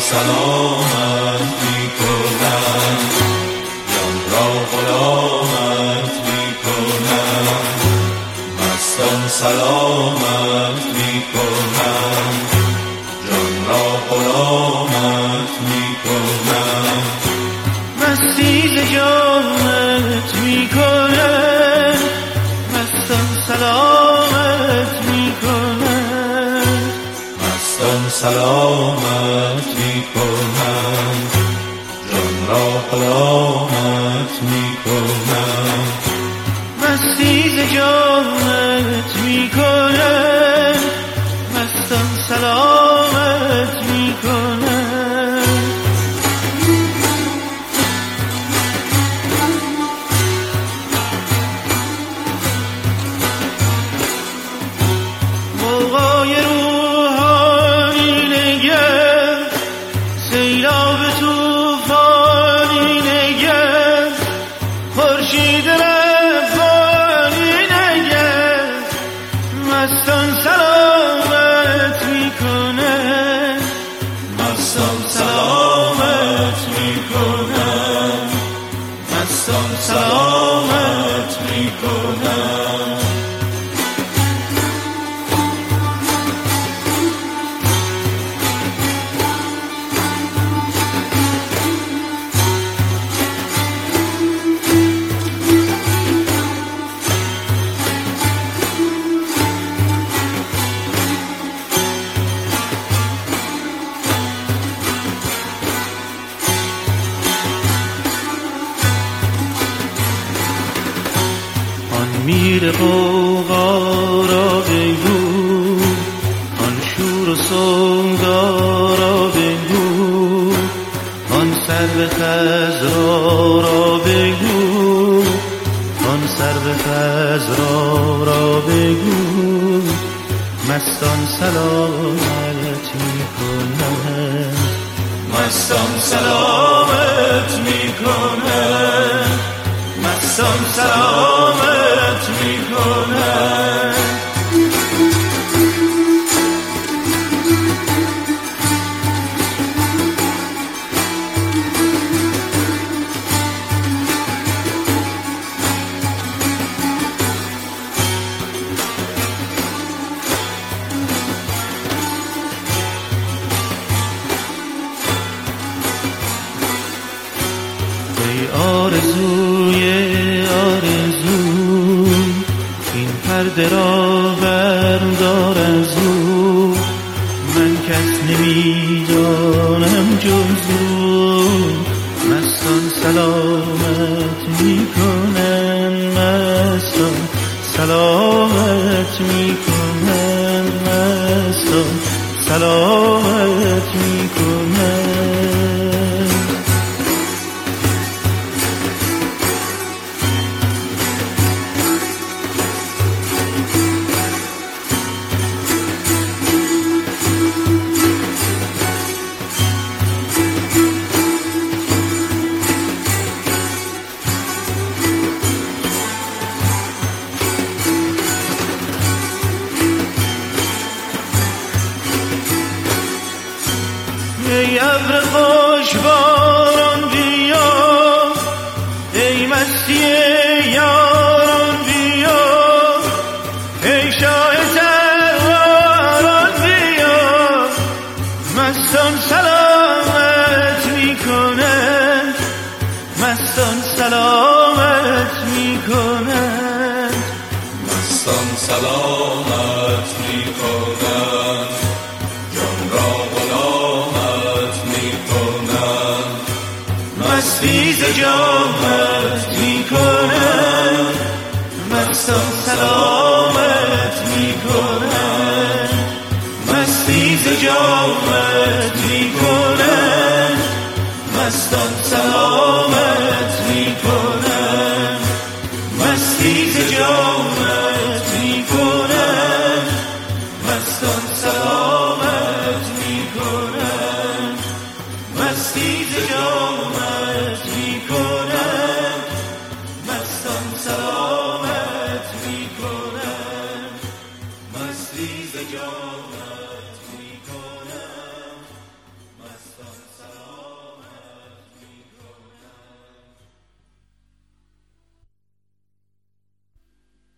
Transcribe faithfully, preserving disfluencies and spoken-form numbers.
سلامت میکنم، جان را غلامت میکنم، مستان سلامت میکنم، جان را غلامت میکنم. مستی ز جانت میکنم، مستان سلامت میکنم، مستان سلامت میکنم، جان را غلامت میکنم. مستی ز جانت میکنم، مستان سلامت میکنم. موقعی روحانی نگر، سیلاب توفانی نگر، خورشید ربانی نگر، مستان سلامت میکنه، مستان سلامت میکنم، مستان سلامت میکنم. میر غوغا را بگو، آن شور و سودا را بگو، آن سرو خضرا را بگو، آن سرو خضرا را بگو، مستان سلامت میکنند، مستان سلامت میکنم، مستان سلامت میکنم. ای آرزوی آرزو، این پرده را بردار از او، من کس نمیدانم جز او، مستان سلامت میکنن، مستان سلامت میکنن، مستان سلامت میکنن. ای ابر خوشباران بیا، ای مستی یاران بیا، ای شاه سواران بیا، مستان سلامت میکنند، مستان سلامت میکنند، مستان سلامت میکنم، جان را غلامت میکنم. مستی ز جامت میکنم، مستان سلامت میکنم، مستی ز جامت میکنم، مستان سلامت میکنم، مستی ز جامت میکنم، مستان سلامت